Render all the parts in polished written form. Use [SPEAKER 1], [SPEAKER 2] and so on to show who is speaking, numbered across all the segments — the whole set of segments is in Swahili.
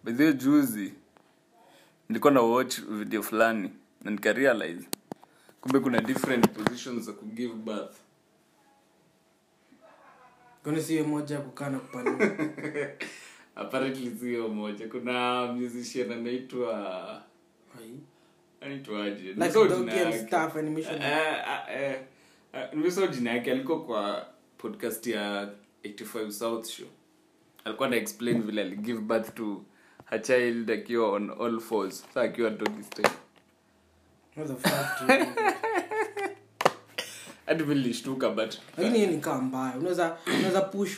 [SPEAKER 1] By the way, juzi nilikuwa na watch video fulani na nika realize kumbe kuna different positions za give birth.
[SPEAKER 2] Kuna sio moja kukaa na kupanua.
[SPEAKER 1] Apparently sio moja. Kuna musician anaitwa aje?
[SPEAKER 2] Like Doggy Staff Animation.
[SPEAKER 1] Nimesoma jina yake, alikuwa kwa podcast ya 85 South Show. Alikuwa na explain vile ali give birth to her child akiwa on all fours. Sasa akiwa doggy style.
[SPEAKER 2] What the fuck?
[SPEAKER 1] Hadi vile nilishtuka but
[SPEAKER 2] lakini hiyo ni kama mbaya. Unaweza push.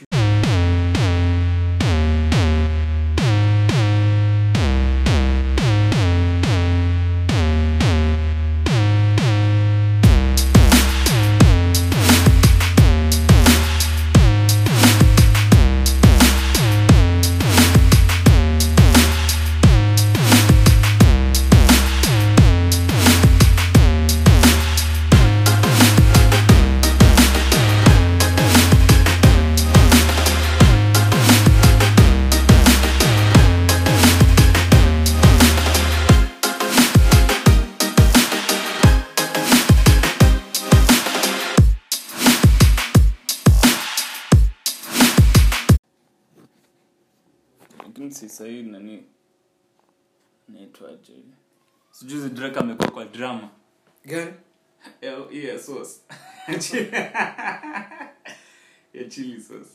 [SPEAKER 1] sasa hii nani naitwaje? Sijui Drake amekuwa kwa drama.
[SPEAKER 2] Gani?
[SPEAKER 1] Yeah, sauce. Ya chili sauce.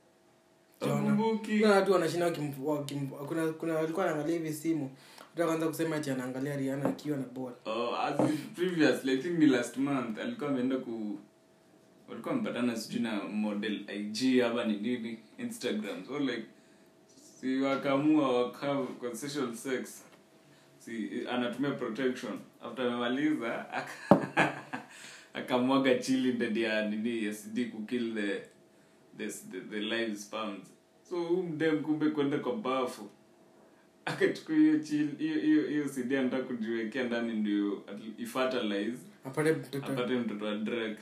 [SPEAKER 2] Kuna watu wanashinda kuna walikuwa wanaangalia hivi simu. Utaanza kusema ati anaangalia Rihanna akiwa na ball.
[SPEAKER 1] As previously, I think the last month alikuwa ameenda walikuwa mpatana sijui na model IG hapa ni nini Instagram. So like si wakaamua wakao consensual sex. Si anatumia protection. After amemaliza akamwaga chili ndani ya nini SD ku kill the live sperms. So mdem kumbe kwenda kwa bafu. Akachukua hiyo chili hiyo CD anataka kujiwekea ndani ndio ifertilize apate mtoto wa Drake.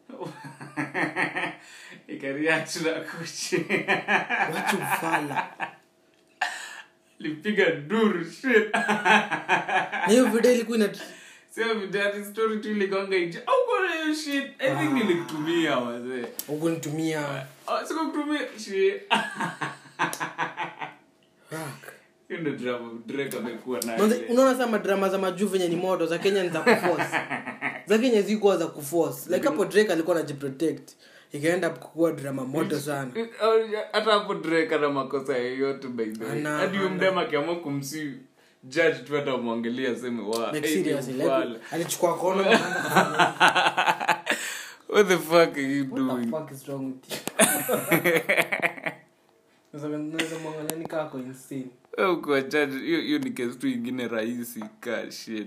[SPEAKER 1] Ikareact na kuchi.
[SPEAKER 2] Watu fala.
[SPEAKER 1] Lipiga duru shit.
[SPEAKER 2] Hiyo video ilikuwa ina
[SPEAKER 1] sio video story tu iligonga nje. Au kwa hiyo shit. I think nilitumia wazee.
[SPEAKER 2] Ukunitumia.
[SPEAKER 1] Siko kutumia shit.
[SPEAKER 2] Fuck.
[SPEAKER 1] Ndio drama Drake amekuwa nayo.
[SPEAKER 2] Unaona sama drama za majuu venye ni moto za Kenya ni za kuforce. Za Kenya ziko za kuforce. Like hapo Drake alikuwa anajiprotect. Ikaenda kukua drama moto sana.
[SPEAKER 1] Hata hapo Drake ana makosa yote by the way. Hadi mdema kiamua kumsi judge tu hata muangalia sema wa
[SPEAKER 2] alichukua kono.
[SPEAKER 1] What the fuck are you doing?
[SPEAKER 2] What the fuck is wrong with you? Unaweza mwangalia ni kako insane.
[SPEAKER 1] Kwa judge hiyo ni case tu ingine rahisi ka shit.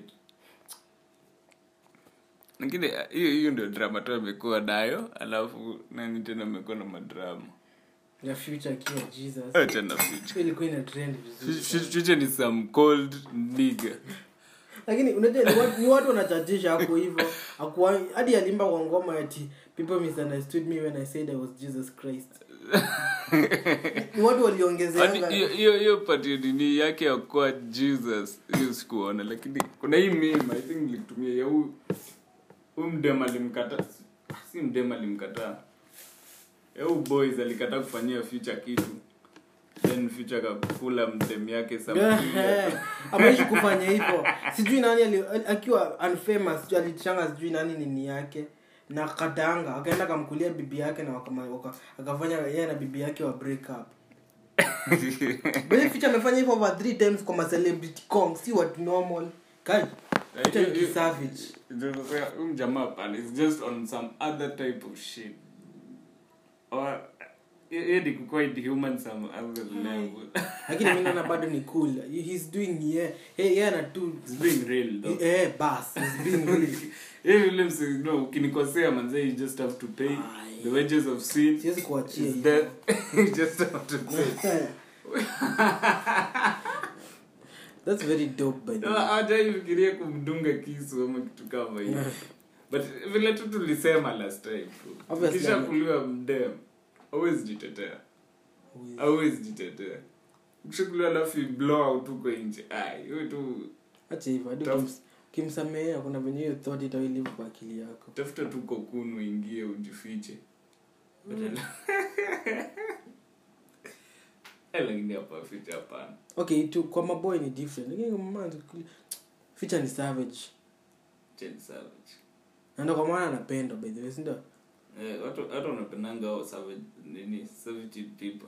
[SPEAKER 1] Lakini hiyo ndio drama tu amekuwa nayo, alafu nani tena amekuwa na madrama.
[SPEAKER 2] Ya Future kiwa Jesus.
[SPEAKER 1] Acha na Future.
[SPEAKER 2] Ilikuwa ina trend vizuri.
[SPEAKER 1] Future ni some cold nigga.
[SPEAKER 2] Lakini unajua ni watu wanachachisha hapo hivyo. Hadi alimba kwa ngoma ati people misunderstood me when I said I was Jesus Christ. Ni watu waliongezea.
[SPEAKER 1] Hiyo pati ni yake ya kwa Jesus. Hiyo sikuona, lakini kuna hii meme I think nilitumia ya mdema alimkataa. Si mdema alimkataa. Boys alikataa kufanyia Future kitu. Then Future akakula mdem yake something.
[SPEAKER 2] Ameishi kufanya hivyo. Sijui nani akiwa unfamous alichanga sijui nani nini yake na kadanga akaenda kumkulia bibi yake na akafanya yeye na bibi yake wa break up. Bale Future amefanya hivyo over 3 times kwa celebrity kong, si what normal. Kai. It's savage.
[SPEAKER 1] Jamaa pale is just on some other type of shit. Or yeye quite human some other level.
[SPEAKER 2] Lakini mimi naona bado ni cool. He's doing ana tu
[SPEAKER 1] he's being real though.
[SPEAKER 2] Boss he's being real.
[SPEAKER 1] William says no, ukinikosea manze you just have to pay the wages of sin.
[SPEAKER 2] Siwezi kuachia
[SPEAKER 1] hiyo. You just have to pay.
[SPEAKER 2] That's very dope by the way.
[SPEAKER 1] Hajafikiria kumdunga kisu ama kitu kama hiyo. But vile tu tulisema last time. Kisha kuliwa mdem. Always jitetea. ukishakuliwa alafu blow out huko nje hiyo tu
[SPEAKER 2] acha hivyo hadi kimsamea kuna venye hiyo thought itawilive kwa akili yako.
[SPEAKER 1] Tafuta tu kokunu ingie ujifiche. Lakini hapa ficha hapana.
[SPEAKER 2] Okay, tu kwa maboy ni different. Lakini kwa mama ficha ni savage. Ndio kwa maana anapenda by the way, ndio.
[SPEAKER 1] Watu wanapendanga hao savage people.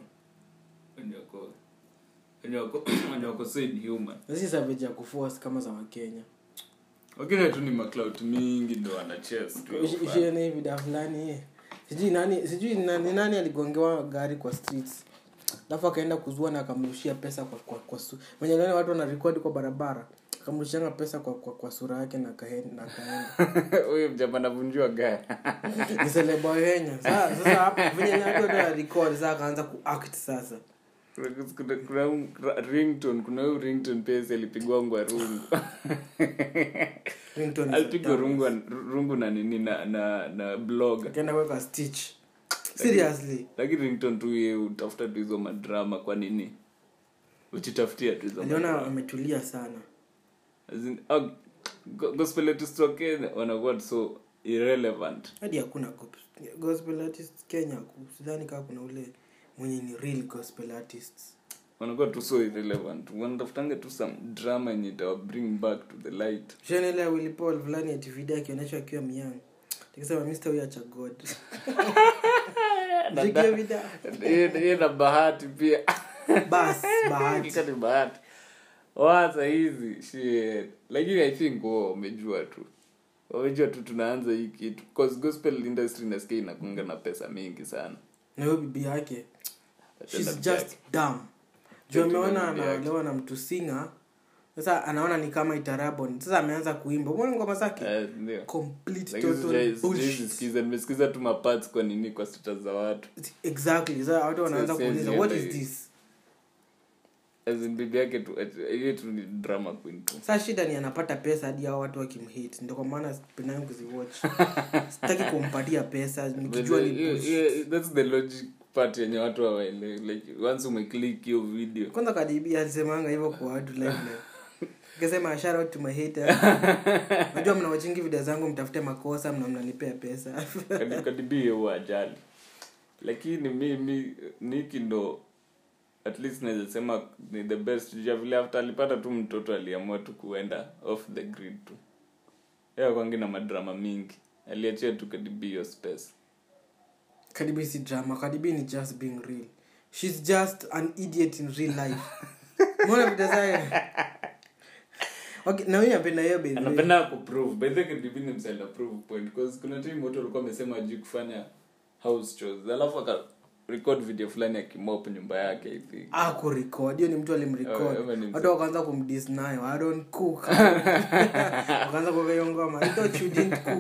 [SPEAKER 1] When wako so inhuman.
[SPEAKER 2] Sisi savage ya kuforce kama za Wakenya.
[SPEAKER 1] Wakenya tu ni maclout mingi ndio wana chest.
[SPEAKER 2] Ishene hivi da fulani. Sijui nani aligongewa gari kwa streets. Alafu akaenda kuzua na akamrushia pesa kwa mwenye wale watu wana record kwa barabara. Akamrushia pesa kwa sura yake na kaenda.
[SPEAKER 1] Huyo mjamba anavunjwa gari.
[SPEAKER 2] Ni celeb wa Kenya. Sasa hapa venye watu wana record sasa akaanza kuact sasa.
[SPEAKER 1] Kuna ringtone pesa ilipigwa ngwarungu.
[SPEAKER 2] Ringtone
[SPEAKER 1] alipigwa rungu na nini na blog.
[SPEAKER 2] Akaenda kuweka stitch. Seriously.
[SPEAKER 1] Lakini ringtone tu yeye utafuta tu hizo madrama kwa nini? Uchitafutia tu hizo.
[SPEAKER 2] Aliona ametulia sana.
[SPEAKER 1] As in gospel artists wa Kenya wanakuwa so irrelevant.
[SPEAKER 2] Hadi hakuna gospel artists Kenya, sidhani kama kuna ule mwenye ni real gospel artists.
[SPEAKER 1] Wanakuwa tu so irrelevant. Wanatafutanga tu some drama yenye ita bring back to the light.
[SPEAKER 2] Chanel Willy Paul fulani ya TV akionyesha akiwa myang. Nikisema Mr. huyu acha God. Jikia vida.
[SPEAKER 1] Yeye na bahati pia.
[SPEAKER 2] Bahati.
[SPEAKER 1] Kika ni bahati. Waza hizi shit. Lakini I think umejua tu tunaanza hii kitu because gospel industry nasikia inakunga na pesa mingi sana.
[SPEAKER 2] Na huyo bibi yake she's just dumb. Juu ameona anaolewa na mtu singer. Sasa anaona ni kama itarabon. Sasa ameanza kuimba. Umeona ngoma zake?
[SPEAKER 1] Ndio.
[SPEAKER 2] Complete total bullshit.
[SPEAKER 1] Nimesikiza tu maparts kwa nini kwa status za watu.
[SPEAKER 2] Exactly. Sasa watu wanaanza kuuliza what is this?
[SPEAKER 1] As in bibi yake tu ni drama queen tu.
[SPEAKER 2] Sasa shida ni anapata pesa hadi hao watu wakimhate. Ndio kwa maana sipendangi kuziwatch. Sitaki kumpatia pesa nikijua ni bullshit.
[SPEAKER 1] That's the logic part yenye watu hawaelewi. Like once umeclick hiyo video.
[SPEAKER 2] Kwanza Kadibi alisemanga hivyo kwa watu live. Akasema shout out to my haters. Najua mnawachingi video zangu mtafute makosa mnanipea pesa.
[SPEAKER 1] Kadibi huwa ajali. Lakini mimi niki ndo at least naweza sema ni the best vile after alipata tu mtoto aliamua tu kuenda off the grid tu. Yeye kwangi na madrama mingi. Aliachia tu Kadibi hiyo space.
[SPEAKER 2] Kadibi si drama. Kadibi ni just being real. She's just an idiot in real life. Mbona video zake? Okay, na wewe unapenda hiyo baby.
[SPEAKER 1] Anapenda kuprove. By the way, Kadibi ni msela prove point because kuna time watu walikuwa wamesema ajui kufanya house chores. Alafu aka record video fulani akimop nyumba yake hivi.
[SPEAKER 2] Kurecord. Hiyo ni mtu alimrecord. Watu wakaanza kumdiss nayo. I don't cook. Wakaanza kuongea ngoma. I thought you didn't cook.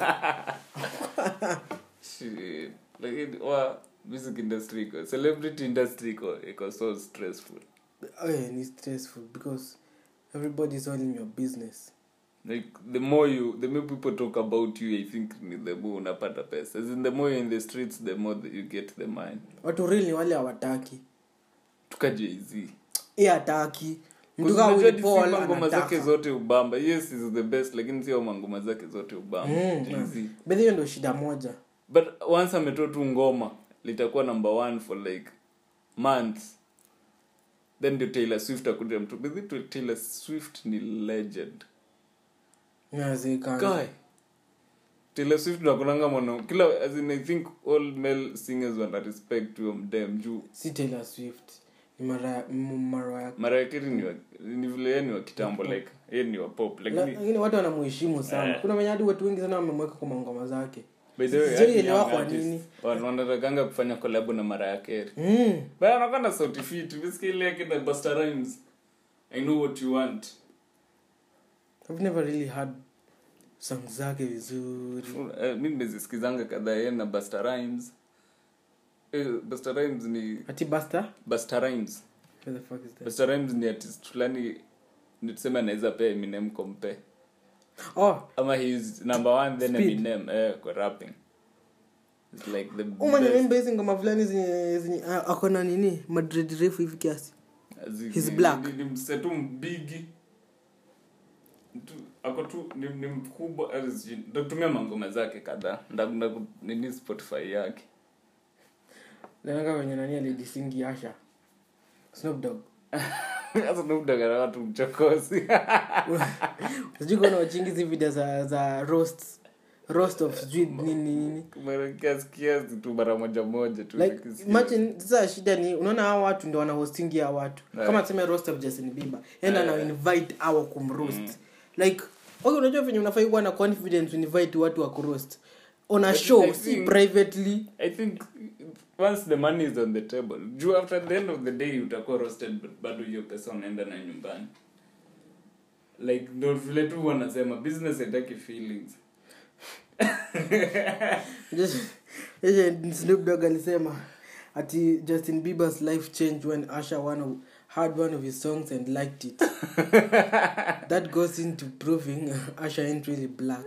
[SPEAKER 1] Shit. Like music industry, celebrity industry iko so stressful.
[SPEAKER 2] It's stressful because everybody's all in your business.
[SPEAKER 1] Like the more people talk about you, I think the more unapata pesa. As in the more you're in the streets, the more that you get the money.
[SPEAKER 2] Watu really wale hawataki.
[SPEAKER 1] Tukaje hizi.
[SPEAKER 2] Hataki. Mtu kama Willy Paul
[SPEAKER 1] ngoma zake zote ubamba. Yes, is the best, lakini sio ngoma zake zote ubamba. Easy.
[SPEAKER 2] But hiyo ndio shida moja.
[SPEAKER 1] But once ametoa tu ngoma, litakuwa number 1 for like months. Then the Taylor Swift akuja mtu. But Taylor Swift ni legend.
[SPEAKER 2] Yes, he can.
[SPEAKER 1] Guy. Taylor Swift nakunanga mwana. Kila as in I think all male singers want to respect to them juu.
[SPEAKER 2] Si Taylor Swift. Ni
[SPEAKER 1] Mariah Carey ni vile yeye ni wa kitambo like yeye ni wa pop
[SPEAKER 2] lakini watu wanamheshimu sana. Kuna wenye hadi watu wengi sana wamemweka kwa ngoma zake.
[SPEAKER 1] By the way,
[SPEAKER 2] ile kwa nini?
[SPEAKER 1] Wanataka kufanya collab na Mariah Carey. Baya anakwenda sauti fit. Basically like the Busta Rhymes. I know what you want.
[SPEAKER 2] I've never really heard songs zake vizuri.
[SPEAKER 1] Mimi nimezisikizanga kadhaa yeye na Busta Rhymes. Busta Rhymes ni
[SPEAKER 2] Busta
[SPEAKER 1] Rhymes.
[SPEAKER 2] What the fuck is that?
[SPEAKER 1] Busta Rhymes ni artist fulani nituseme anaweza pia Eminem compare. Ama he's number 1 then Eminem kwa rapping. It's like the
[SPEAKER 2] best. Mimi basing ngoma fulani zenye akona nini Madrid refu hivi kiasi. He's black.
[SPEAKER 1] Ni msetu mbigi. Ako tu ni mkubwa ndatumia mangoma zake kadhaa. Nini Spotify yake.
[SPEAKER 2] Nanga wenye nani alidisingi Asha. Snoop Dogg.
[SPEAKER 1] Sasa Snoop Dogg ana watu mchokozi.
[SPEAKER 2] Sijui kuna wachingi hizi video za roast of nini.
[SPEAKER 1] Mara kiasi tu mara moja tu.
[SPEAKER 2] Like imagine sasa shida ni unaona hao watu ndio wana hosting ya watu. Kama tuseme roast of Justin Bieber. Yenda na invite hao kumroast. Like okay, unajua venye unafai kuwa na confidence invite watu wa kuroast on a show, see privately.
[SPEAKER 1] I think once the money is on the table, you after the end of the day utakuwa roasted, but bado hiyo pesa unaenda na nyumbani. Like ndio vile tu wanasema business haitaki feelings.
[SPEAKER 2] Just Snoop Dogg alisema ati Justin Bieber's life changed when Usher heard one of his songs and liked it. That goes into proving Usher ain't really black.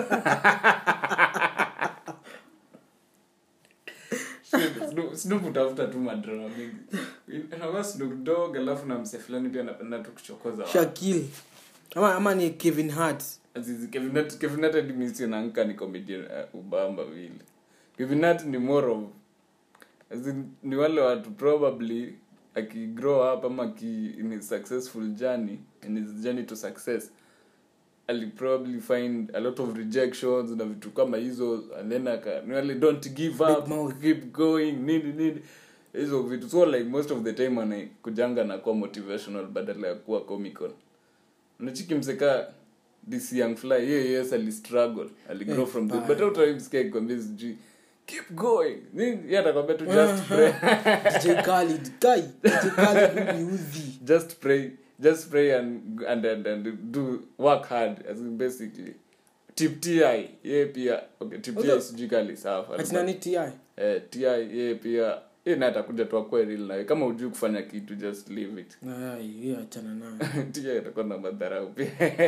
[SPEAKER 1] Snoop utafuta tu madrama mingi. Anakuwa Snoop Dogg alafu na mse fulani pia anapenda tu kuchokoza.
[SPEAKER 2] Shaquille. Ama ni Kevin Hart.
[SPEAKER 1] Azizi Kevin Hart admisi na anka ni comedian ubamba vile. Kevin Hart ni more of ni wale watu probably grow up ama in his successful journey, in his journey to success, I'll probably find a lot of rejections na vitu kama hizo, and then really don't give up, keep going, nini hizo vitu. So like most of the time when kujanga na kuwa motivational badala ya kuwa comical. Unachiki mseka this young fly, yes ali struggle, ali grow from the but out of scared convince G keep going. Nini atakwambia tu just pray.
[SPEAKER 2] DJ Khaled ni uzi.
[SPEAKER 1] Just pray and do work hard, as in basically tip TI pia okay, tip TI sijikali sawa.
[SPEAKER 2] Atina ni TI
[SPEAKER 1] TI pia na atakuja tu kwa real na kama hujui kufanya kitu just leave it.
[SPEAKER 2] Hiyo achana nayo.
[SPEAKER 1] TI atakuwa na madhara pia.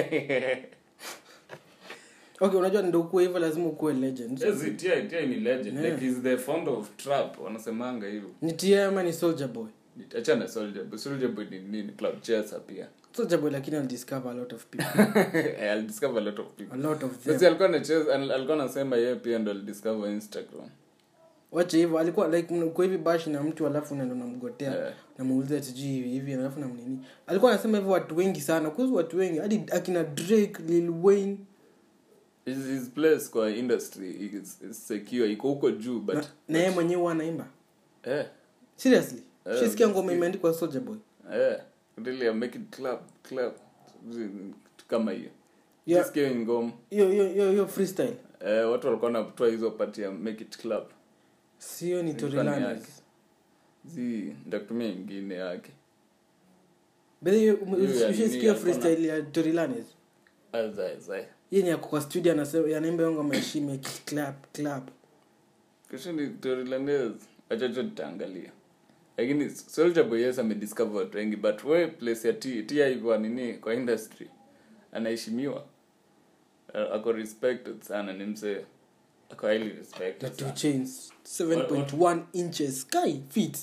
[SPEAKER 2] Okay, unajua ndio uko hivyo lazima uwe legend.
[SPEAKER 1] Yes, TI ni legend. Like he's the founder of trap, wanasemanga hivyo.
[SPEAKER 2] Ni TI ama ni Soulja Boy?
[SPEAKER 1] Achana Soulja Boy ni Cloud Chaser pia.
[SPEAKER 2] Soulja Boy lakini I'll discover a lot of people.
[SPEAKER 1] I'll discover a lot of people.
[SPEAKER 2] A lot of them.
[SPEAKER 1] Sasa alikuwa anasema yeye pia ndo discover Instagram.
[SPEAKER 2] Wacha hivyo alikuwa like kwa hivi bash na mtu alafu unaenda unamgotea na muuliza tiji hivi alafu na nini. Alikuwa anasema hivyo watu wengi sana, kwa watu wengi hadi akina Drake, Lil Wayne.
[SPEAKER 1] His place kwa industry is secure, iko huko juu but
[SPEAKER 2] na yeye mwenyewe anaimba. Seriously? Shisikia ngoma imeandikwa Soulja Boy.
[SPEAKER 1] Really make it club kama hiyo. Shisikia ngoma.
[SPEAKER 2] Yo freestyle.
[SPEAKER 1] Watu walikuwa wanatoa hizo part ya make it club.
[SPEAKER 2] Sio ni Tory Lanez.
[SPEAKER 1] Ndakutumia nyingine yake.
[SPEAKER 2] Bale shisikia freestyle ya Tory Lanez.
[SPEAKER 1] Azai.
[SPEAKER 2] Yeye ni kwa studio anasema anaimba ngoma ya make it clap.
[SPEAKER 1] Kisha ni Tory Lanez acha tutaangalia. Lakini Soulja Boy yes amediscover watu wengi, but we place ya TI kwa nini kwa industry anaheshimiwa, ako respected sana, ni mse ako highly respected.
[SPEAKER 2] The 2 Chainz 7.1 inches sky feet.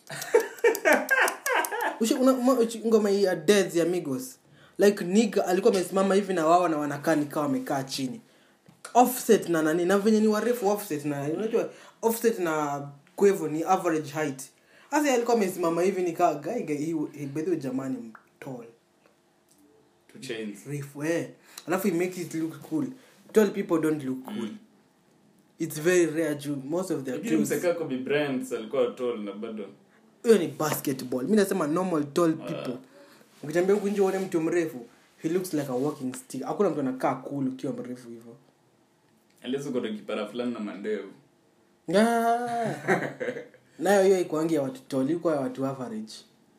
[SPEAKER 2] Ngoma ya Dead ya Migos, like nigga alikuwa amesimama hivi na wao na wanakaa nikawa wamekaa chini. Offset na nani na venye ni warefu Offset na unajua Offset na Quavo ni average height. Asa alikuwa amesimama hivi nikaa guy bedo jamani tall.
[SPEAKER 1] 2 Chainz
[SPEAKER 2] Refu alafu he makes it look cool. Tall people don't look cool. It's very rare to most of their
[SPEAKER 1] clothes. Mseka Kobe Bryant alikuwa tall na bado.
[SPEAKER 2] Hiyo ni basketball. Mimi nasema normal tall people. Ukitembea huko nje uone mtu mrefu, he looks like a walking stick. Hakuna mtu anakaa cool ukiwa mrefu hivyo.
[SPEAKER 1] Alizo kwa kipara fulani na mandevu.
[SPEAKER 2] Nayo hiyo iko ya watu tall, iko ya watu average.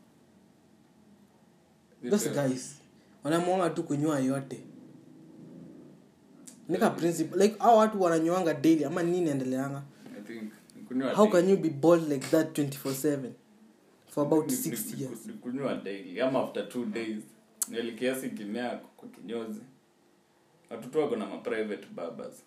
[SPEAKER 2] Those guys wanamuanga tu kunyoa yote. Nika principle like hao watu wananyoanga daily ama nini inaendeleanga?
[SPEAKER 1] I think kunyoa.
[SPEAKER 2] How can you be bald like that 24/7 for about 6 years?
[SPEAKER 1] Kunyoa daily ama after 2 days. Nili kiasi kimea kwa kinyozi. Watoto wako na private barbers.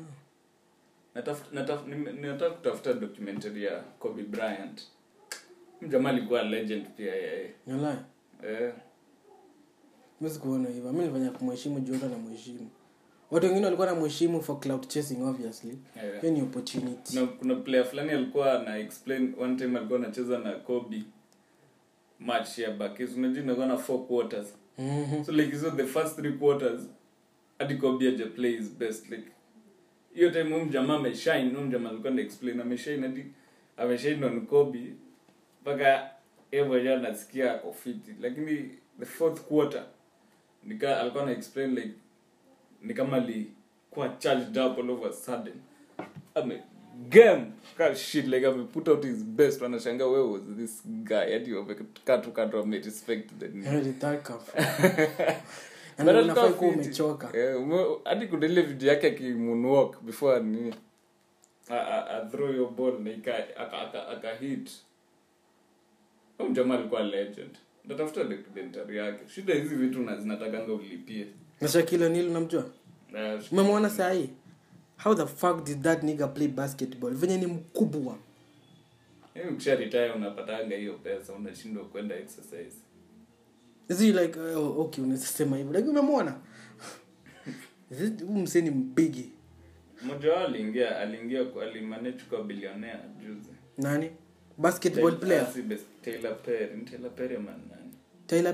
[SPEAKER 1] Nataka kutafuta documentary ya Kobe Bryant. Jamaa alikuwa legend pia yeye.
[SPEAKER 2] Yala.
[SPEAKER 1] Eh.
[SPEAKER 2] Mimi kuona hivyo. Mimi nilifanya kumheshimu Jordan na mheshimu. Watu wengine walikuwa na mheshimu for cloud chasing obviously. Hiyo ni opportunity.
[SPEAKER 1] Na kuna player fulani alikuwa na explain one time alikuwa anacheza na Kobe match ya Bucks. Unajua inakuwa na 4 quarters. So like so the first 3 quarters hadi Kobe aje play his best like hiyo time jamaa ameshine, jamaa alikuwa na explain ameshine hadi ameshine on Kobe mpaka yeye anasikia ako fit, lakini the fourth quarter alikuwa na explain like ni kama alikuwa charged up all of a sudden. Game shit like put out his best, anashangaa where was this guy hadi wamekatu ame respect the
[SPEAKER 2] name talk
[SPEAKER 1] and unafai kuwa umechoka hadi kudele video yake akimunwalk before ni a throw your ball na aka hit. Jamaa alikuwa legend. Natafuta documentary yake. Shida hizi vitu zinatakanga ulipie.
[SPEAKER 2] Na Shaquille O'Neal unamjua? Umemwona saa hii? How the fuck did that nigga play basketball? Venye ni mkubwa.
[SPEAKER 1] Yeye ukisha retire unapatanga hiyo pesa, unashindwa kwenda exercise.
[SPEAKER 2] Is he like okay unasema hivyo. Like umemwona? Is it mseni mbigi?
[SPEAKER 1] Mmoja aliingia kwa alimanage kwa billionaire juzi.
[SPEAKER 2] Nani? Basketball player?
[SPEAKER 1] Tyler Perry man nani?
[SPEAKER 2] Tyler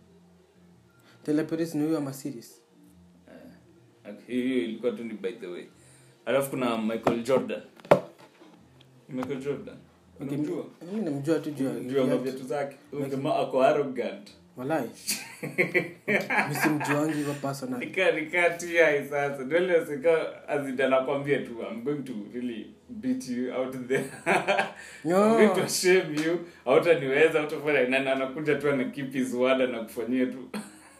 [SPEAKER 2] Perry ni huyo ama series?
[SPEAKER 1] Hiyo ilikuwa tu ni by the way. Alafu kuna Michael Jordan. Unamjua?
[SPEAKER 2] Mimi namjua tu juu
[SPEAKER 1] ya viatu zake. Kama ako arrogant.
[SPEAKER 2] Wallahi. Msimjuangi hivyo personal.
[SPEAKER 1] Nikatia sasa. Ndio sika azidana kwambia tu I'm going to really beat you out there. I'm going to shame you. Hautaniweza utafanya na anakuja tu na keep his word na kufanyia tu.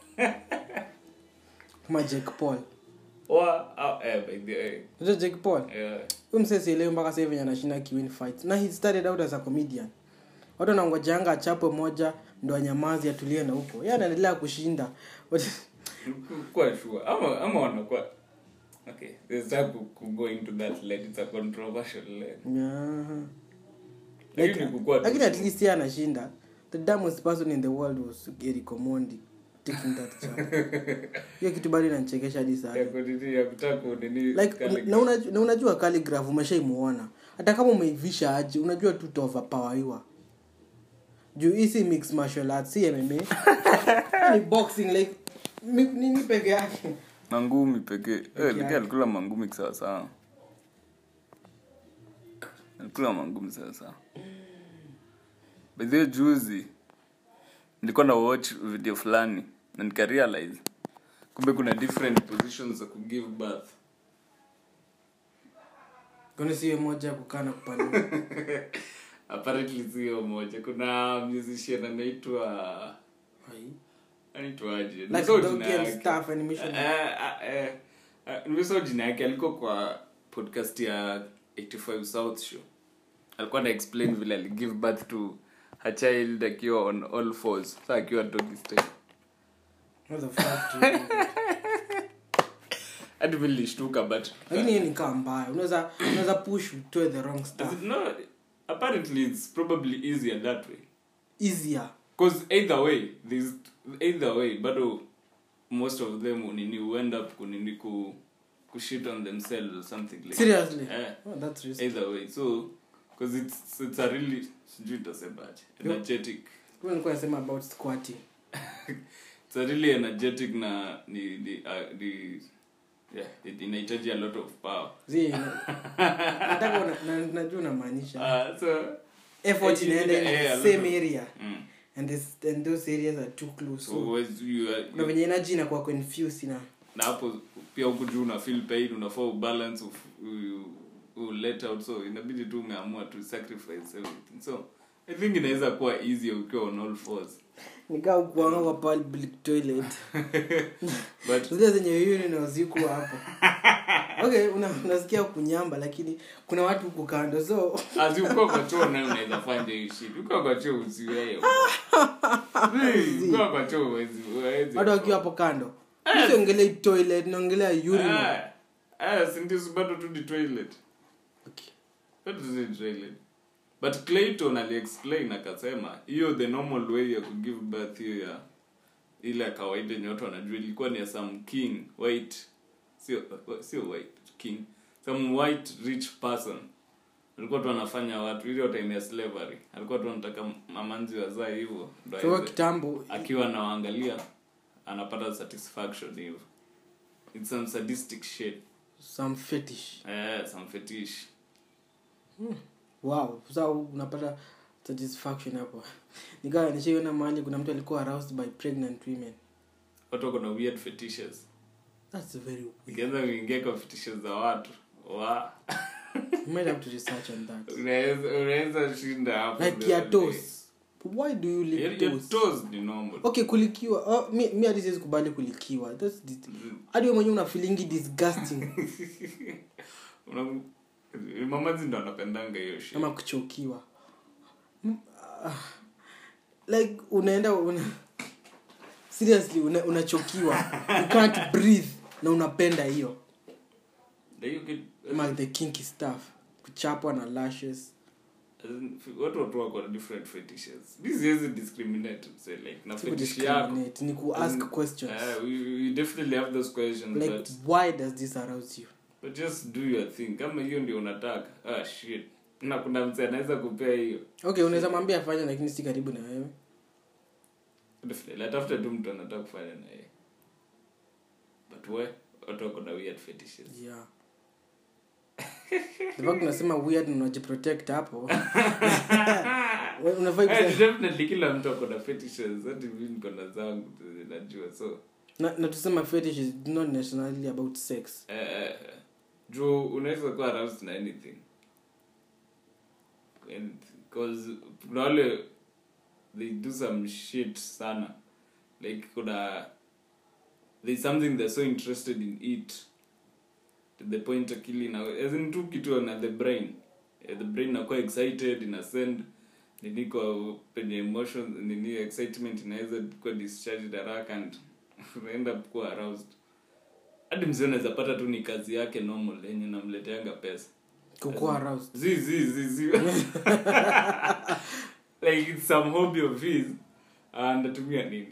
[SPEAKER 2] Kama Jake Paul.
[SPEAKER 1] By the way.
[SPEAKER 2] Ndio Jake Paul.
[SPEAKER 1] Yeah.
[SPEAKER 2] Msesi leo mpaka sasa hivi anashinda kiwin fight. Na he started out as a comedian. Watu wanangojanga achapo moja ndo anyamazi atulie na huko. Yeye anaendelea kushinda.
[SPEAKER 1] Kwa sure. Ama wanakuwa okay, there's time to go into that lane. It's a controversial lane.
[SPEAKER 2] Yeah. Lakini at least yeye anashinda. The dumbest person in the world was Eric Omondi taking that chance. Hiyo kitu bado inanichekesha hadi sasa.
[SPEAKER 1] Ya kutaka nini?
[SPEAKER 2] Like na unajua calligraph umeshaimuona. Hata kama umeivisha aje, unajua tu to overpower. Juu isi mix martial arts, si MMA. Ni boxing like nini peke yake.
[SPEAKER 1] Mangumi peke. Alikula mangumi sawa sawa. Alikula mangumi sawa sawa. By the juzi nilikuwa na watch video fulani na nika realize kumbe kuna different positions za ku give birth.
[SPEAKER 2] Kuna sio moja kukaa na kupanua.
[SPEAKER 1] Apparently sio moja. Kuna musician anaitwa aje?
[SPEAKER 2] Like Doggy and Stuff animation.
[SPEAKER 1] Nimesoma jina yake, alikuwa kwa podcast ya 85 South Show. Alikuwa na explain vile ali give birth to her child akiwa on all fours. Sasa akiwa doggy style.
[SPEAKER 2] What the fuck?
[SPEAKER 1] Hadi vile shtuka but
[SPEAKER 2] lakini ni kama mbaya. Unaweza push to the wrong stuff.
[SPEAKER 1] No, apparently it's probably easier that way.
[SPEAKER 2] Easier.
[SPEAKER 1] Because either way, but most of them will end up ku shit on themselves or something like
[SPEAKER 2] seriously?
[SPEAKER 1] that. Seriously?
[SPEAKER 2] Oh, that's risky.
[SPEAKER 1] Either way. So, because it's a really energetic.
[SPEAKER 2] Wewe nilikuwa nasema about squatting.
[SPEAKER 1] It's a really energetic na it inahitaji a lot of power.
[SPEAKER 2] Nataka najua unamaanisha.
[SPEAKER 1] So
[SPEAKER 2] effort inaenda same area. And those areas are too close.
[SPEAKER 1] So
[SPEAKER 2] na venye energy inakuwa confused
[SPEAKER 1] na hapo pia huko juu una feel pain, unafaa balance of you let out, so inabidi tu umeamua to sacrifice everything. So I think inaweza kuwa easier ukiwa on all fours.
[SPEAKER 2] Nikao kuanga kwa public toilet. But zile zenye hiyo na usiku hapo. Okay, unasikia kunyamba lakini kuna watu huko kando, so
[SPEAKER 1] uko kwa choo na unaweza fanya hiyo shit. Uko kwa choo usiwewe. Uko kwa choo wewe.
[SPEAKER 2] Watu wakiwa hapo kando. Usiongelee toilet, naongelea urinal.
[SPEAKER 1] Sindio bado tu di toilet.
[SPEAKER 2] Okay.
[SPEAKER 1] What is it toilet? But Clayton ali-explain akasema hiyo the normal way ya give birth hiyo ya ile ya kawaida yenye watu wanajua ilikuwa ni ya some king white, sio white king, some white rich person. Alikuwa tu anafanya watu ile time ya slavery. Alikuwa tu anataka mamanzi wazae hivyo.
[SPEAKER 2] Kwa kitambo
[SPEAKER 1] akiwa anaangalia anapata satisfaction hivyo. It's some sadistic shit.
[SPEAKER 2] Some fetish.
[SPEAKER 1] Some fetish.
[SPEAKER 2] Wow, sasa unapata satisfaction hapo. Nikawa nishiona mahali kuna mtu alikuwa aroused by pregnant women.
[SPEAKER 1] Watu wako na weird fetishes.
[SPEAKER 2] That's very weird.
[SPEAKER 1] Ukianza kuingia kwa fetishes za watu.
[SPEAKER 2] You might have to research on that.
[SPEAKER 1] Unaweza shinda hapo.
[SPEAKER 2] Like your toes. Why do you lick toes?
[SPEAKER 1] Your toes ni normal.
[SPEAKER 2] Okay, kulikiwa. Mi hadi siwezi kubali kulikiwa. That's hadi wewe mwenyewe una feelingi disgusting.
[SPEAKER 1] Mamazi ndo anapendanga hiyo shit.
[SPEAKER 2] Kama kuchokiwa. Like unaenda seriously unachokiwa. You can't breathe na unapenda hiyo. The kinky stuff. Kuchapwa na lashes.
[SPEAKER 1] Watu wako na different fetishes. This is discriminate, say like na fetish yako
[SPEAKER 2] ni ku ask questions.
[SPEAKER 1] We definitely have those questions,
[SPEAKER 2] like,
[SPEAKER 1] but
[SPEAKER 2] why does this arouse you?
[SPEAKER 1] But just do your thing. Kama hiyo ndio unataka. Shit. Na kuna mtu anaweza kupea hiyo.
[SPEAKER 2] Okay, unaweza mwambia afanye lakini si karibu na wewe.
[SPEAKER 1] Definitely. Let after do mtu anataka kufanya na yeye. But watu wako na weird fetishes.
[SPEAKER 2] Yeah. Ndio tunasema weird na unajiprotect hapo. Unafai
[SPEAKER 1] definitely kila mtu ako na fetishes. Hata mimi niko na zangu najua. So
[SPEAKER 2] na tusema fetish is not necessarily about sex.
[SPEAKER 1] Joe, unaweza kuwa aroused na anything. And because wale they do some shit sana. Like there's something they're so interested in it to the point of killing now. As in two kitu na the brain. The brain na quite excited in a send niko penye emotions nini excitement inaweza kuwa discharged haraka and end up kuwa aroused. Hadi mzee anaweza pata tu ni kazi yake normal yenye namleteanga pesa.
[SPEAKER 2] Kukuwa aroused.
[SPEAKER 1] Zi. Like it's some hobby of his. And natumia nini?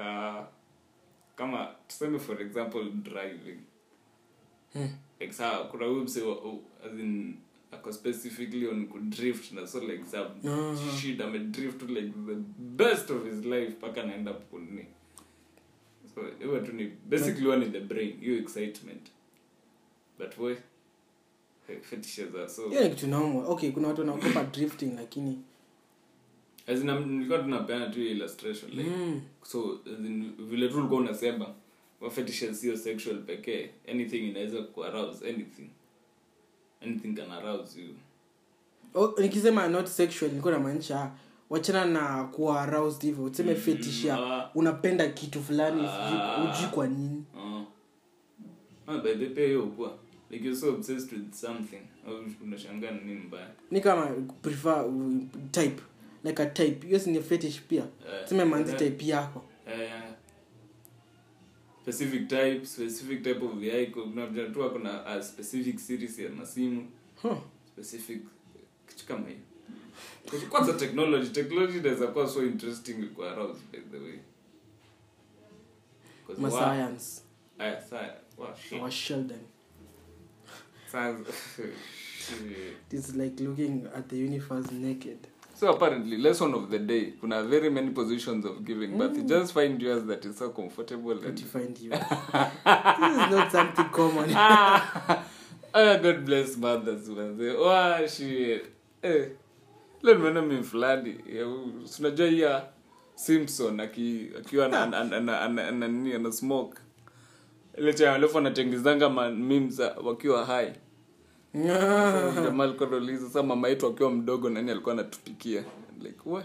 [SPEAKER 1] Kama tuseme for example driving. Like kuna huyu mse as in ako specifically on kudrift na so like some shit amedrift like the best of his life paka naenda kuni. So it tu ni basically one in the brain, you excitement. But boy fetishes are so
[SPEAKER 2] yeah, kitu normal. Okay, kuna watu wanaogopa drifting lakini
[SPEAKER 1] as in nilikuwa tunapeana tu illustration like so as in vile tu ulikuwa unasema wa fetishes sio sexual pekee, anything inaweza ku arouse anything can arouse you.
[SPEAKER 2] Nikisema not sexual nilikuwa namaanisha wachana na kuwa aroused hivyo useme fetish ya unapenda kitu fulani uji kwa nini
[SPEAKER 1] by the way hiyo kwa like you're so obsessed with something au unashangaa nini mbaya
[SPEAKER 2] ni kama prefer type like a type hiyo ni fetish pia useme manzi type yako
[SPEAKER 1] specific type of vehicle unajua kuna a specific series ya masimu specific kitu kama hiyo. Kwanza technology inaweza kuwa so interesting kwa arouse by the way.
[SPEAKER 2] Ma science.
[SPEAKER 1] Science. Wow, shit.
[SPEAKER 2] Or Sheldon.
[SPEAKER 1] Science.
[SPEAKER 2] It's like looking at the universe naked.
[SPEAKER 1] So apparently, lesson of the day. Kuna very many positions of giving birth. Just find yours that is so comfortable.
[SPEAKER 2] And you find you. This is not something common.
[SPEAKER 1] God bless mothers. Oh, shit. Leo nimeona mimi fulani. Unajua ya Simpson akiwa ana smoke. Ile cha alafu anatengezanga memes wakiwa high. Jamal Kodoliza sasa mama yetu akiwa mdogo nani alikuwa anatupikia like what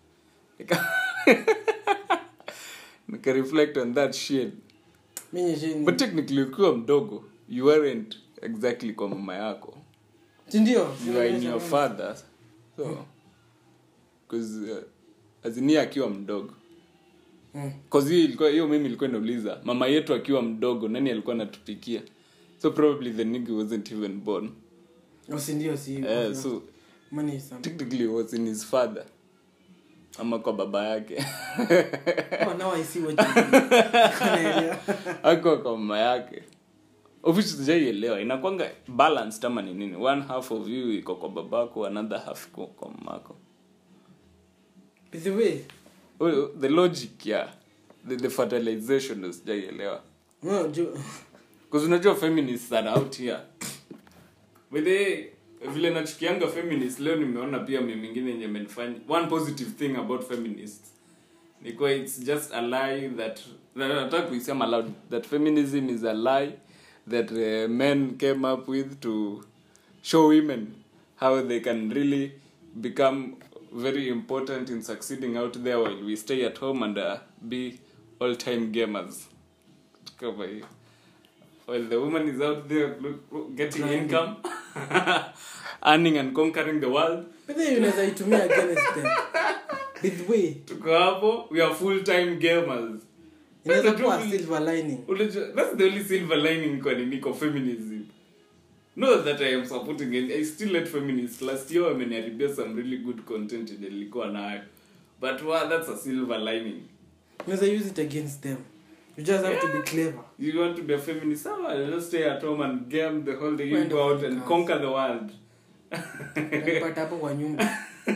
[SPEAKER 1] nika reflect on that shit. But technically ukiwa mdogo you weren't exactly kwa mama yako
[SPEAKER 2] ndio
[SPEAKER 1] you are in your father so because azinia akiwa mdogo cause hiyo mimi nilikuwa nauliza mama yetu akiwa mdogo nani alikuwa anatupikia. So probably the nigga wasn't even born.
[SPEAKER 2] Ndio si.
[SPEAKER 1] So
[SPEAKER 2] Money some.
[SPEAKER 1] Technically was in his father. Ama kwa baba yake.
[SPEAKER 2] Oh, now I see what you mean.
[SPEAKER 1] Ako kwa mama yake. Ofisi zijaielewa inakwanga balance kama ni nini. One half of you iko kwa babako, another half iko kwa mamako.
[SPEAKER 2] By the way,
[SPEAKER 1] The logic, yeah. The fertilization is jaielewa.
[SPEAKER 2] no,
[SPEAKER 1] Because unajua feminists are out here. With the vile nachukianga feminists leo nimeona pia mimi mingine yenye imenifanya. One positive thing about feminists ni kwa it's just a lie that nataka kuisema loud that feminism is a lie that men came up with to show women how they can really become very important in succeeding out there while we stay at home and be all-time gamers. Cover here. While the woman is out there getting income, earning and conquering the world.
[SPEAKER 2] but then you know to me against them. By the way,
[SPEAKER 1] Tuko hapo, we are full-time gamers.
[SPEAKER 2] inaweza kuwa silver lining.
[SPEAKER 1] That's the only silver lining kwa nini kwa feminism. Not that I am supporting it. I still let feminists. Last year wameniharibia some really good content yenye nilikuwa nayo. But that's a silver lining.
[SPEAKER 2] Unaweza use it against them. You just have to be clever.
[SPEAKER 1] You want to be a feminist? Just stay at home and game the whole day. You
[SPEAKER 2] Find
[SPEAKER 1] go
[SPEAKER 2] a
[SPEAKER 1] out and
[SPEAKER 2] podcast.
[SPEAKER 1] conquer the world.
[SPEAKER 2] Unapata hapo kwa nyumba.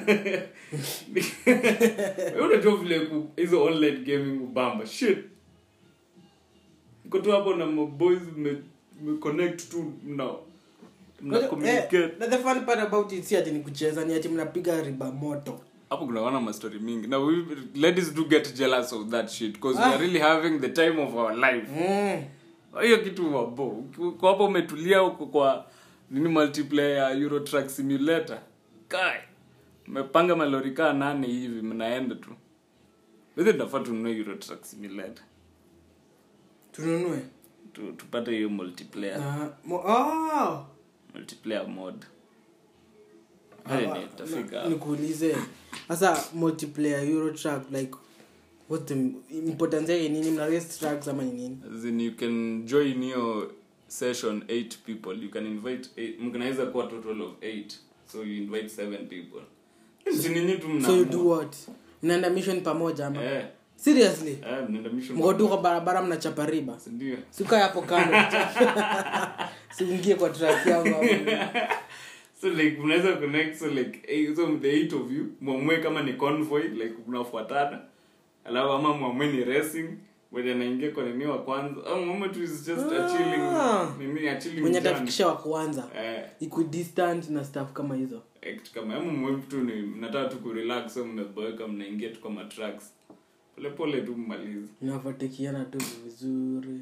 [SPEAKER 1] Unajua vile hizo online gaming ubamba. Shit. Niko tu hapo na boys me connect to now. Mna communicate.
[SPEAKER 2] The fun part about it si ati ni kucheza ni ati mnapiga riba moto.
[SPEAKER 1] Hapo kuna wana story mingi. Now ladies do get jealous of that shit because we are really having the time of our life. Hiyo kitu wabo. Kwa hapo umetulia huko kwa nini multiplayer Euro Truck Simulator. Kai. Mmepanga malori kaa 8 hivi mnaenda tu. Wewe tunafaa tununue Euro Truck Simulator.
[SPEAKER 2] Tununue.
[SPEAKER 1] Tupate hiyo multiplayer. Multiplayer mode. Tafika.
[SPEAKER 2] Nikuulize. Sasa multiplayer Euro Truck like what the importance yake nini mna race trucks ama nini?
[SPEAKER 1] As in you can join your session 8 people. You can invite 8. Mnaweza kuwa total of 8. So you invite 7 people.
[SPEAKER 2] So you do what? Mnaenda mission pamoja ama? Seriously?
[SPEAKER 1] Mnaenda mission.
[SPEAKER 2] Mko tu kwa barabara mnachapa riba.
[SPEAKER 1] Ndio.
[SPEAKER 2] Sika hapo kando. Siingie kwa truck yangu.
[SPEAKER 1] So like mnaweza connect so like so the 8 of you mwamwe kama ni convoy like mnafuatana. Alafu ama mwamwe ni racing where anaingia kwa nini wa kwanza. Au mwamwe tu is just a chilling.
[SPEAKER 2] Mwenye atafikisha wa kwanza. Equidistant na stuff kama hizo.
[SPEAKER 1] Kama mwamwe tu ni mnataka tu kurelax so mmeboeka mnaingia tu kama trucks. Pole tu mmalize.
[SPEAKER 2] Mnafuatikiana tu vizuri.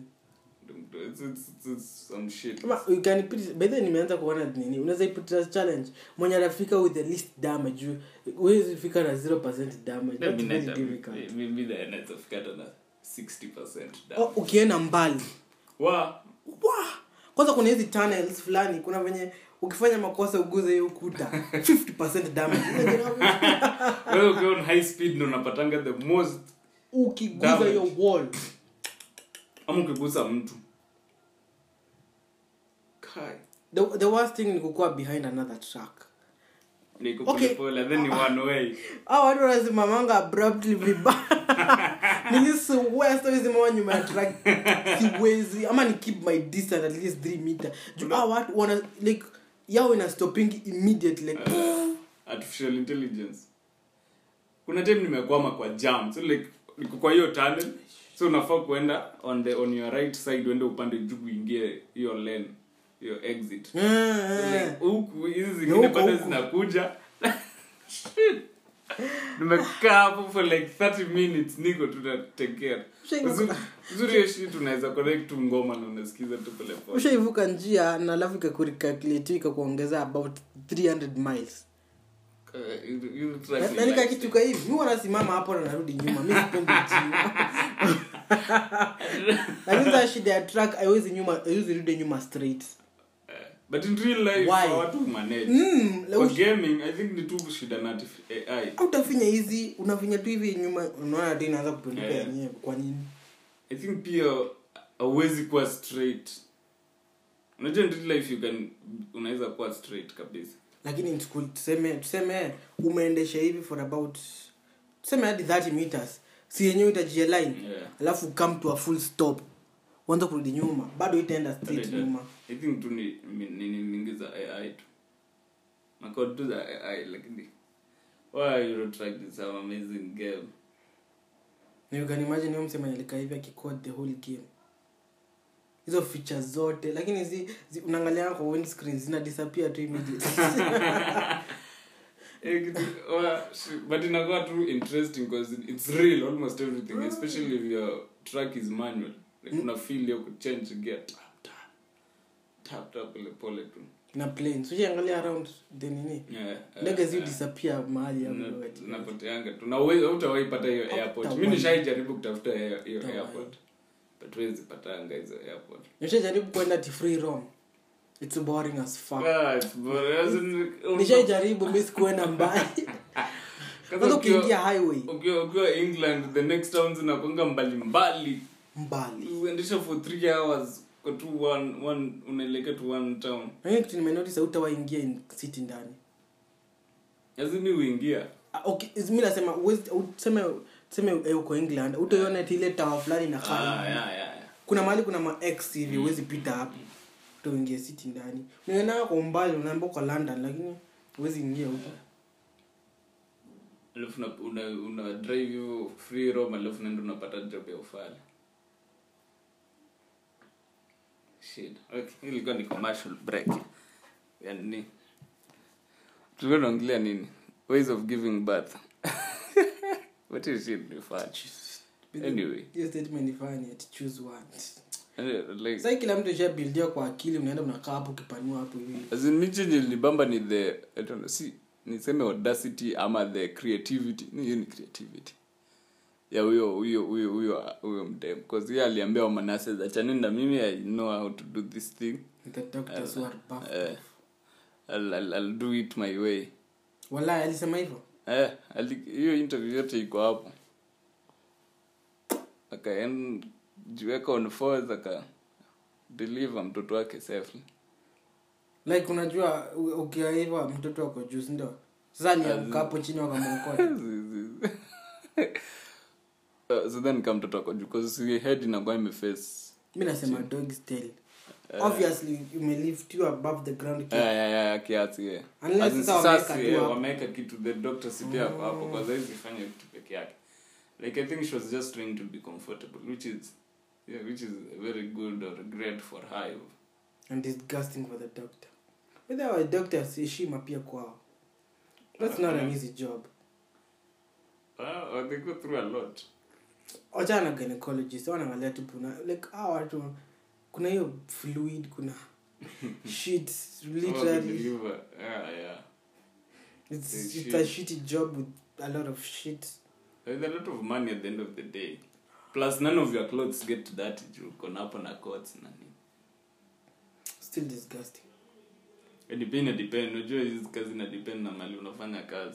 [SPEAKER 1] It's some shit.
[SPEAKER 2] You can put by then nimeanza kuona nini unaweza ipita challenge mwenye anafika with the least damage huwezi fika na 0% damage. That's very difficult.
[SPEAKER 1] Maybe the net of cut na 60% damage.
[SPEAKER 2] Ukienda mbali
[SPEAKER 1] Wa
[SPEAKER 2] kwanza kuna hizi tunnels fulani kuna venye ukifanya makosa uguze hiyo ukuta 50% damage.
[SPEAKER 1] Wewe ukiwa on high speed ndo unapatanga the most
[SPEAKER 2] ukiguza hiyo wall
[SPEAKER 1] ama ukigusa mtu. Kai.
[SPEAKER 2] The worst thing ni kukua behind another truck.
[SPEAKER 1] Niko pole then ni one way.
[SPEAKER 2] Watu wanasimamanga abruptly vibaya. Nilisuwesta hizi mwa nyuma ya truck. Siwezi ama ni keep my distance at least 3 meters. Watu wana like yao ina stopping immediately.
[SPEAKER 1] Artificial intelligence. Kuna time nimekwama kwa jam. So like niko kwa hiyo tunnel. So unafaa kuenda on your right side uende upande juu uingie hiyo lane. Your exit. Huku hizi zingine bado zinakuja. Nimekaa hapo for like 30 minutes niko tunatekea. Uzuri ya shit unaweza connect tu ngoma na unasikiza tu pole pole.
[SPEAKER 2] Ushaivuka njia na alafu ikakurecalculate ikakuongeza about 300 miles. Na nika kitu kwa hivi mimi wanasimama hapo na narudi nyuma mimi sipendi nyuma. Na shida ya truck haiwezi rudi nyuma straight.
[SPEAKER 1] But in real life watu manage. For gaming I think the two shida na AI.
[SPEAKER 2] Utafinya hizi unafinya tu hivi nyuma unaona tena inaanza kupinduka yenyewe kwa nini?
[SPEAKER 1] I think pia hauwezi kuwa straight. Unajua in real life unaweza kuwa straight kabisa.
[SPEAKER 2] lakini in school tuseme umeendesha hivi for about tuseme hadi 30 meters, si yenyewe itajia line, alafu come to a full stop, uanze kurudi nyuma, bado itaenda straight nyuma.
[SPEAKER 1] I think tu ni mingiza AI tu makodi tu za AI, lakini why you don't try this amazing game.
[SPEAKER 2] You can imagine yeye msema alika hivi akicode the whole game, hizo features zote, lakini unaangalia kwa windscreen zina disappear tu immediately.
[SPEAKER 1] But inakuwa too interesting because it's real almost everything, especially if your track is manual. Like una feel you could change gear tap pole tu
[SPEAKER 2] na plane, so ukiangalia around the nini ndege zi disappear mahali hapo
[SPEAKER 1] napoteanga tu na wewe hutawahi pata hiyo airport. Mimi nishajaribu kutafuta hiyo airport but wewe zipatanga hizo airport.
[SPEAKER 2] Nishajaribu kwenda free roam, it's boring as fuck.
[SPEAKER 1] It's boring.
[SPEAKER 2] Nishajaribu mimi sikuenda mbali. Kama ukiingia highway
[SPEAKER 1] ukiwa England, the next towns zinakonga mbali uendesha for 3 hours kwa tu one unaelekea tu one town.
[SPEAKER 2] Mimi kitu nimenotice utawaingia in city ndani.
[SPEAKER 1] Lazima uingia.
[SPEAKER 2] Okay, mimi nasema tuseme uko England, utaona ile tower fulani na kaa.
[SPEAKER 1] Yeah.
[SPEAKER 2] Kuna mahali kuna ma X hivi huwezi pita hapo. Utaingia city ndani. Unaona kwa umbali unaambiwa kwa London, lakini huwezi ingia huko.
[SPEAKER 1] Alafu una drive you free roam, alafu nenda unapata job ya ufala. Shit. Okay, ilikuwa ni commercial break. Yani tunaongelea nini? Ways of giving birth. What is it refer? Anyway,
[SPEAKER 2] your statement ni funny, to choose one.
[SPEAKER 1] Like
[SPEAKER 2] sasa kila mtu je buildia kwa akili, unaenda unakaa hapo ukipanua hapo hivi.
[SPEAKER 1] As in michi nilibamba ni the I don't know, see niseme audacity ama the creativity. Ni creativity ya huyo mdem, because yeye aliambia Manase that chanenda mimi I know how to do this thing.
[SPEAKER 2] The doctors were buff.
[SPEAKER 1] I'll do it my way.
[SPEAKER 2] Wallahi alisema hivyo.
[SPEAKER 1] Hiyo interview yote iko hapo. Akaenda jiweka on force aka deliver mtoto wake safely.
[SPEAKER 2] Like unajua ukiaiva mtoto wako juu ndio. Sasa aliamka hapo chini wakamwokota.
[SPEAKER 1] So then come mtoto wako juu because he head inakuwa imeface.
[SPEAKER 2] Mimi nasema dog's tail. Obviously you may lift you above the ground.
[SPEAKER 1] Kiasi yeah.
[SPEAKER 2] Unless
[SPEAKER 1] wameka kitu the doctor sipia hapo kwa sababu ifanye kitu peke yake. Like I think she was just trying to be comfortable, which is very good or great for her.
[SPEAKER 2] And disgusting for the doctor. Whether our doctors heshima pia kwao. That's not an easy job.
[SPEAKER 1] They go through a lot.
[SPEAKER 2] Ochana gynecologist wanaangalia tu kuna like watu kuna hiyo fluid, kuna shit literally. It's a shitty job with a lot of shit.
[SPEAKER 1] There's a lot of money at the end of the day. Plus none of your clothes get dirty. You can happen na coats na nini.
[SPEAKER 2] Still disgusting.
[SPEAKER 1] Depend. Unajua hizi kazi na depend na mali unafanya kazi.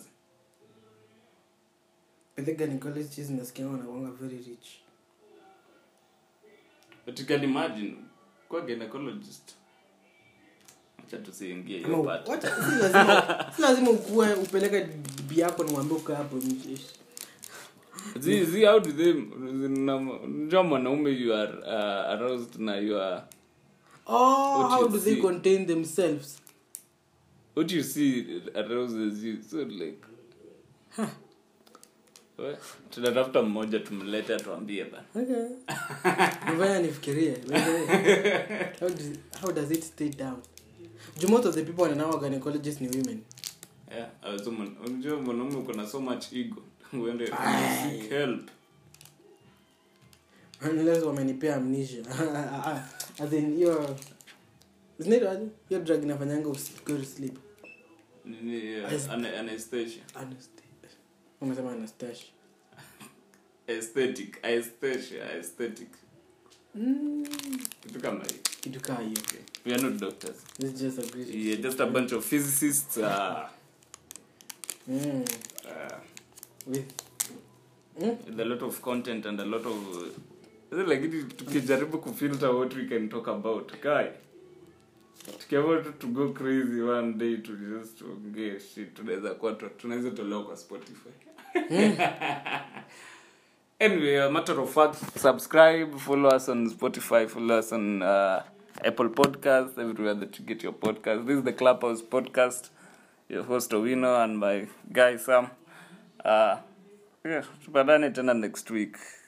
[SPEAKER 2] I think gynecologists nasikia wanakuwa very rich.
[SPEAKER 1] But you can imagine kwa gynecologist. Acha tusiingie hiyo part.
[SPEAKER 2] Si lazima ukue upeleke bibi yako na uambie uko hapo nje.
[SPEAKER 1] How do they mwanaume you are aroused na you are
[SPEAKER 2] how do they contain themselves?
[SPEAKER 1] What you see arouses you, so like tunatafuta mmoja tumlete atuambie bana.
[SPEAKER 2] Okay. Mbona nifikirie? How does it stay down? Most of the people wanaona gynecologists ni women.
[SPEAKER 1] Yeah, unajua mwanaume uko na so much ego. Uende seek help.
[SPEAKER 2] Unless wamenipea amnesia. As in your drug inafanyanga go to sleep.
[SPEAKER 1] Anesthesia.
[SPEAKER 2] Unasema anesthesia.
[SPEAKER 1] Aesthetic. Kitu kama hiyo.
[SPEAKER 2] Okay.
[SPEAKER 1] We are not doctors.
[SPEAKER 2] It's just a great.
[SPEAKER 1] Yeah, just a bunch of physicists. With a lot of content and a lot of like tukijaribu kufilter what we can talk about. Guy. tukiamua tu to go crazy one day to just ongea shit, tunaweza tolewa kwa Spotify. Anyway, a matter of fact, subscribe, follow us on Spotify, follow us on Apple Podcasts, everywhere that you get your podcast. This is the Clubhouse Podcast. Your host Owino and my guy Sam. Yeah, tupatane tena next week.